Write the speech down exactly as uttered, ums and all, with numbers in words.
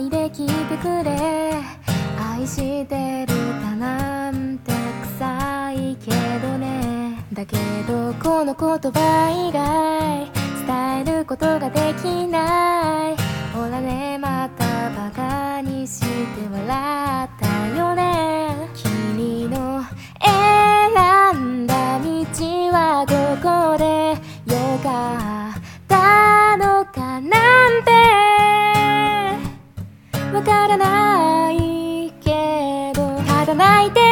ないで聞いてくれ。愛してるだなんて臭いけどね。だけどこの言葉以外伝えることができない。ほらね、またバカにして笑ったよね。君の選んだ道はどこでよかったのかなんてわからないけど、ただ泣いて